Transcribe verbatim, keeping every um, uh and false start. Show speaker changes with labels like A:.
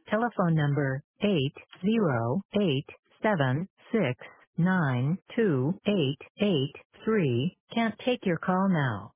A: Telephone number eight zero eight seven six nine two eight eight three can't take your call now.